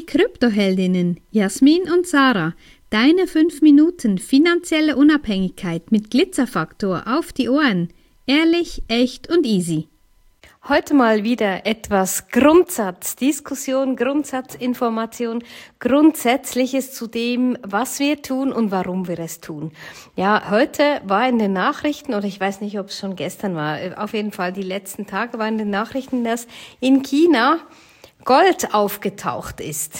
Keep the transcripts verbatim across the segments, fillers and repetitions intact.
Kryptoheldinnen Jasmin und Sarah. Deine fünf Minuten finanzielle Unabhängigkeit mit Glitzerfaktor auf die Ohren. Ehrlich, echt und easy. Heute mal wieder etwas Grundsatzdiskussion, Grundsatzinformation, Grundsätzliches zu dem, was wir tun und warum wir es tun. Ja, heute war in den Nachrichten, oder ich weiß nicht, ob es schon gestern war, auf jeden Fall die letzten Tage waren in den Nachrichten, dass in China Gold aufgetaucht ist.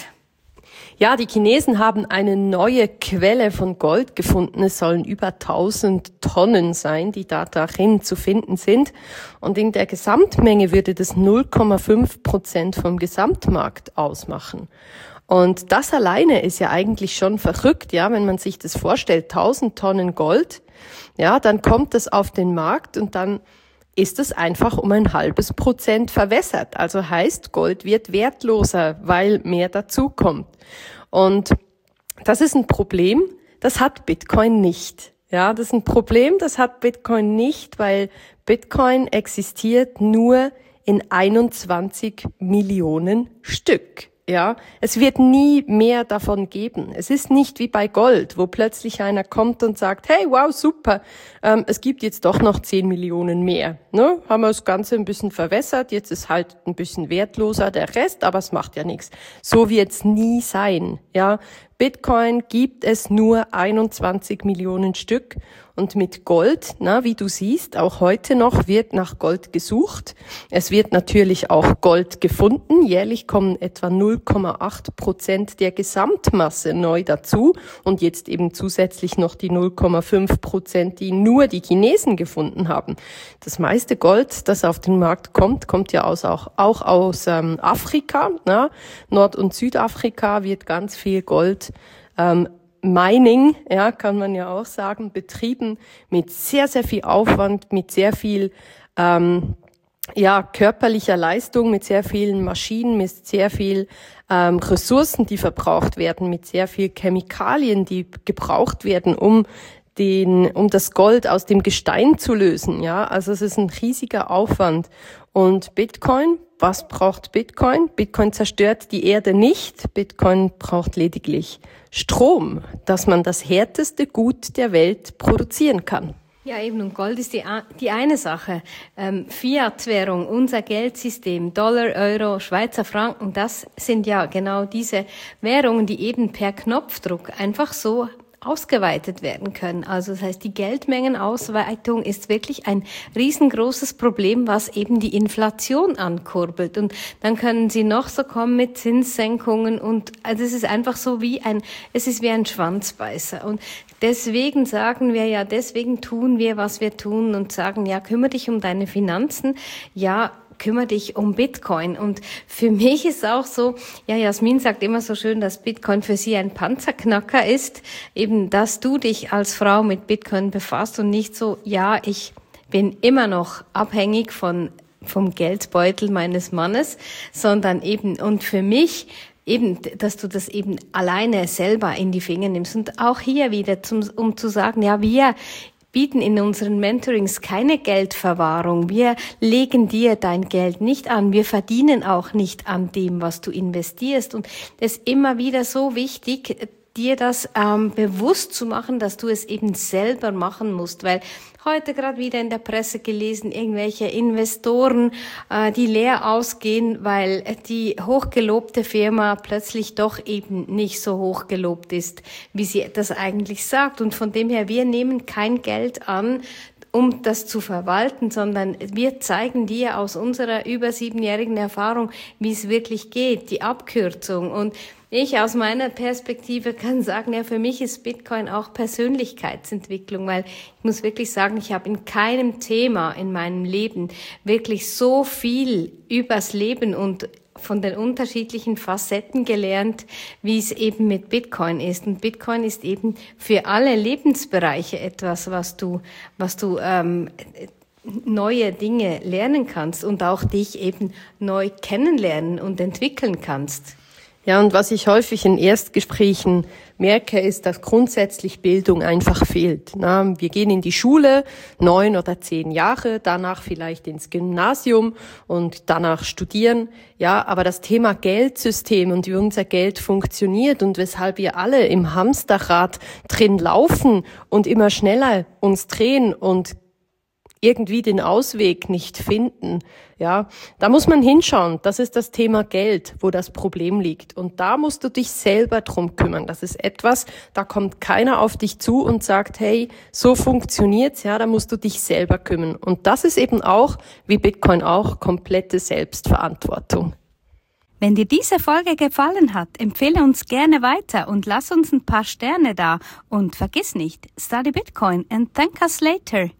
Ja, die Chinesen haben eine neue Quelle von Gold gefunden. Es sollen über tausend Tonnen sein, die da darin zu finden sind. Und in der Gesamtmenge würde das null Komma fünf Prozent vom Gesamtmarkt ausmachen. Und das alleine ist ja eigentlich schon verrückt, ja, wenn man sich das vorstellt. tausend Tonnen Gold, ja, dann kommt das auf den Markt und dann ist es einfach um ein halbes Prozent verwässert. Also heißt, Gold wird wertloser, weil mehr dazukommt. Und das ist ein Problem, das hat Bitcoin nicht. Ja, das ist ein Problem, das hat Bitcoin nicht, weil Bitcoin existiert nur in einundzwanzig Millionen Stück. Ja, es wird nie mehr davon geben. Es ist nicht wie bei Gold, wo plötzlich einer kommt und sagt, hey, wow, super, ähm, es gibt jetzt doch noch zehn Millionen mehr. Ne? Haben wir das Ganze ein bisschen verwässert, jetzt ist halt ein bisschen wertloser der Rest, aber es macht ja nichts. So wird's nie sein. Ja, Bitcoin gibt es nur einundzwanzig Millionen Stück. Und mit Gold, na, wie du siehst, auch heute noch wird nach Gold gesucht. Es wird natürlich auch Gold gefunden. Jährlich kommen etwa null Komma acht Prozent der Gesamtmasse neu dazu. Und jetzt eben zusätzlich noch die null Komma fünf Prozent, die nur die Chinesen gefunden haben. Das meiste Gold, das auf den Markt kommt, kommt ja aus, auch, auch aus ähm, Afrika. Na? Nord- und Südafrika wird ganz viel Gold ähm, Mining, ja, kann man ja auch sagen, betrieben mit sehr, sehr viel Aufwand, mit sehr viel, ähm, ja, körperlicher Leistung, mit sehr vielen Maschinen, mit sehr viel ähm, Ressourcen, die verbraucht werden, mit sehr viel Chemikalien, die gebraucht werden, um den, um das Gold aus dem Gestein zu lösen, ja. Also es ist ein riesiger Aufwand. Und Bitcoin, was braucht Bitcoin? Bitcoin zerstört die Erde nicht. Bitcoin braucht lediglich Strom, dass man das härteste Gut der Welt produzieren kann. Ja, eben, und Gold ist die, die eine Sache. Ähm, Fiat-Währung, unser Geldsystem, Dollar, Euro, Schweizer Franken, das sind ja genau diese Währungen, die eben per Knopfdruck einfach so ausgeweitet werden können. Also das heißt, die Geldmengenausweitung ist wirklich ein riesengroßes Problem, was eben die Inflation ankurbelt. Und dann können sie noch so kommen mit Zinssenkungen und also es ist einfach so wie ein, es ist wie ein Schwanzbeißer. Und deswegen sagen wir ja, deswegen tun wir, was wir tun und sagen, ja, kümmere dich um deine Finanzen. Ja, kümmere dich um Bitcoin. Und für mich ist auch so, ja, Jasmin sagt immer so schön, dass Bitcoin für sie ein Panzerknacker ist, eben, dass du dich als Frau mit Bitcoin befasst und nicht so, ja, ich bin immer noch abhängig von vom Geldbeutel meines Mannes, sondern eben, und für mich eben, dass du das eben alleine selber in die Finger nimmst. Und auch hier wieder, zum, um zu sagen, ja, wir bieten in unseren Mentorings keine Geldverwahrung. Wir legen dir dein Geld nicht an. Wir verdienen auch nicht an dem, was du investierst. Und es ist immer wieder so wichtig, dir das ähm, bewusst zu machen, dass du es eben selber machen musst, weil heute gerade wieder in der Presse gelesen, irgendwelche Investoren, äh, die leer ausgehen, weil die hochgelobte Firma plötzlich doch eben nicht so hochgelobt ist, wie sie das eigentlich sagt. Und von dem her, wir nehmen kein Geld an, um das zu verwalten, sondern wir zeigen dir aus unserer über siebenjährigen Erfahrung, wie es wirklich geht, die Abkürzung. Und ich aus meiner Perspektive kann sagen, ja, für mich ist Bitcoin auch Persönlichkeitsentwicklung, weil ich muss wirklich sagen, ich habe in keinem Thema in meinem Leben wirklich so viel übers Leben und von den unterschiedlichen Facetten gelernt, wie es eben mit Bitcoin ist. Und Bitcoin ist eben für alle Lebensbereiche etwas, was du, was du ähm, neue Dinge lernen kannst und auch dich eben neu kennenlernen und entwickeln kannst. Ja, und was ich häufig in Erstgesprächen merke, ist, dass grundsätzlich Bildung einfach fehlt. Na, wir gehen in die Schule, neun oder zehn Jahre, danach vielleicht ins Gymnasium und danach studieren. Ja, aber das Thema Geldsystem und wie unser Geld funktioniert und weshalb wir alle im Hamsterrad drin laufen und immer schneller uns drehen und irgendwie den Ausweg nicht finden, ja, da muss man hinschauen. Das ist das Thema Geld, wo das Problem liegt. Und da musst du dich selber drum kümmern. Das ist etwas, da kommt keiner auf dich zu und sagt, hey, so funktioniert's, ja, da musst du dich selber kümmern. Und das ist eben auch, wie Bitcoin auch, komplette Selbstverantwortung. Wenn dir diese Folge gefallen hat, empfehle uns gerne weiter und lass uns ein paar Sterne da. Und vergiss nicht, study Bitcoin and thank us later.